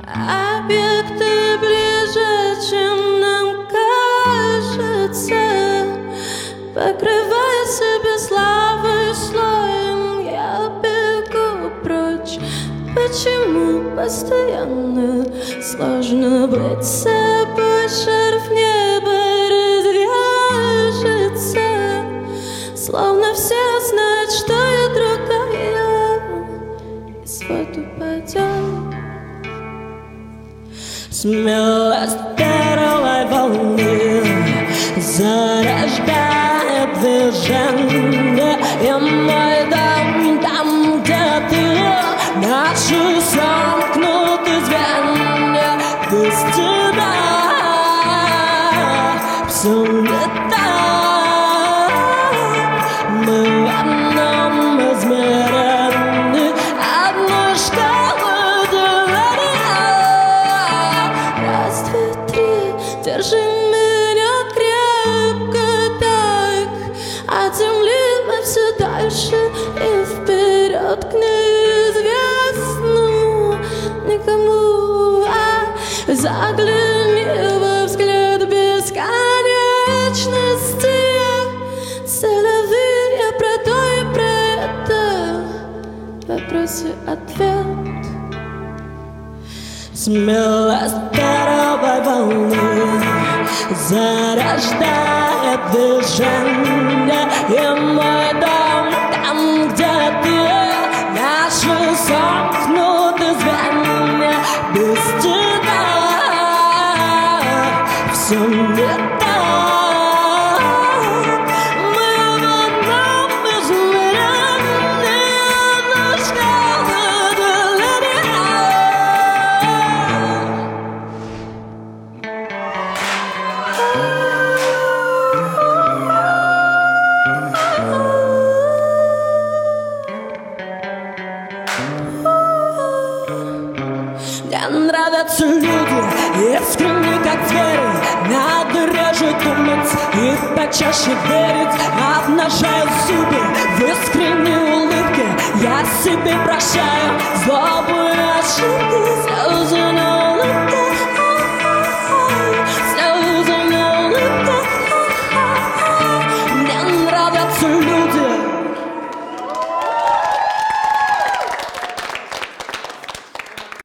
Объекты ближе, чем нам кажется, покрывая себя славой слоем, я бегу прочь. Почему постоянно сложно быть собой? Шарф неба развяжется, словно все знают, что я другая, и свод упадет. Смелость первой волны зарождает движение, и мой дом там, где ты, наши сомкнуты звенья, без тебя все не так. Мы в одном измерении, одной шкалы деления. Раз, два, три, держи меня крепко так, от земли мы все дальше и вперед к неизвестному никому. Загляни во взгляд бесконечности, целовые я про то и про это, вопросы ответ. Смелость первой волны зарождает движение, и мой дом там, где ты, наши сомкнуты звенья, без тебя все не так. Мы в одном измерении, одной шкалы деления. Мне нравятся люди, искренне как звери. Надо реже думать и почаще верить. Обнажаю зубы в искренней улыбке, я себе прощаю злобу и ошибки.